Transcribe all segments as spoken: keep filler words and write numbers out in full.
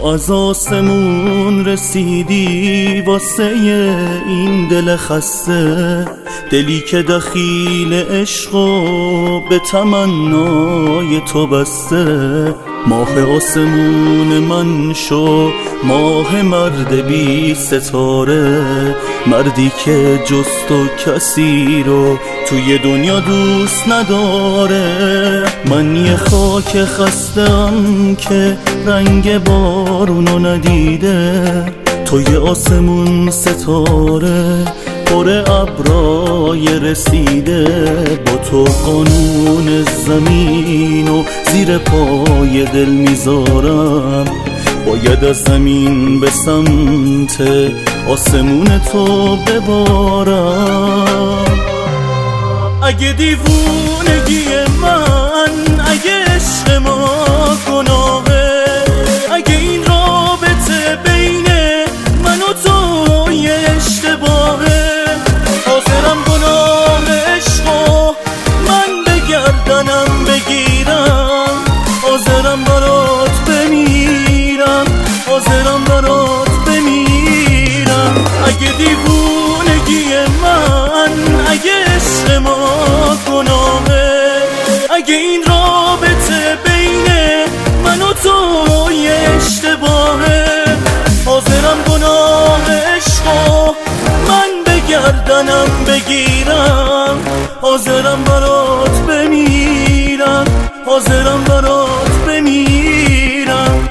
از آسمون رسیدی واسه این دل خسته، دلی که دخیل عشق و به تمنای تو بسته. ماه آسمون من شو، ماه مرد بی ستاره، مردی که جز تو کسی رو توی دنیا دوست نداره. من یه خاک خسته‌ام که رنگ بارونو ندیده، توی آسمون ستاره پر ابرای رسیده. با تو قانون زمین و زیر پای دل میذارم، باید از زمین به سمت آسمون تو ببارم. اگه دیوونگی من، اگه عشق ما گناهه، اگه این رابطه بین من و تو یه اشتباهه، حاضرم گناه عشقو من به گردنم بگیرم، حاضرم برات بمیرم، حاضرم برات بمیرم. اگه دیوونگی من، اگه عشق ما گناهه، اگه این رابطه بین من و تو یه اشتباهه، حاضرم گناه عشقو من به گردنم بگیرم، حاضرم برات بمیرم، حاضرم برات بمیرم.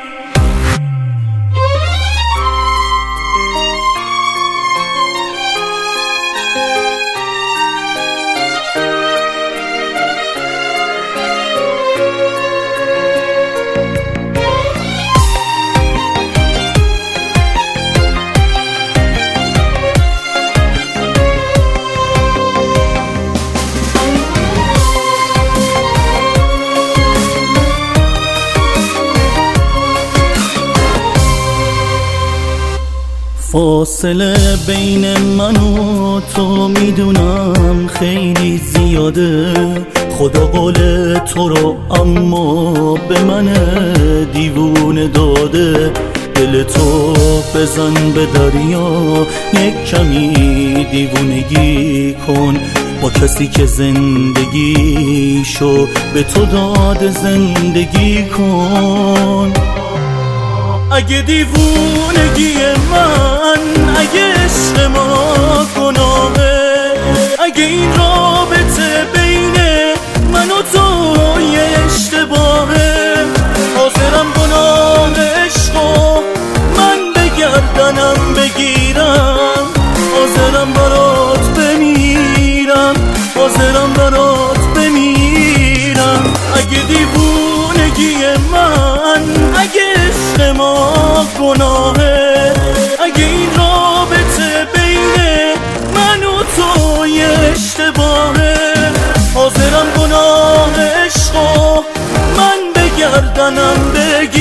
فاصله بین من و تو میدونم خیلی زیاده، خدا قول تو رو اما به من دیوونه داده. دل تو بزن به دریا، یک کمی دیوونگی کن با کسی که زندگیشو به تو داده، زندگی کن. اگه دیوونگی من، اگه عشق ما گناهه، اگه این رابطه بین من و تو یه اشتباهه، حاضرم گناه عشقو من به گردنم بگیرم، حاضرم برات بمیرم، حاضرم برات بمیرم. اگه دیوونگی من، اگه عشق ما گناهه، اگه این رابطه بین من و تو یه اشتباهه، حاضرم گناه عشقو من به گردنم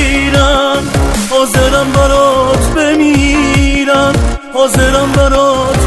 بگیرم، حاضرم برات بمیرم، حاضرم برات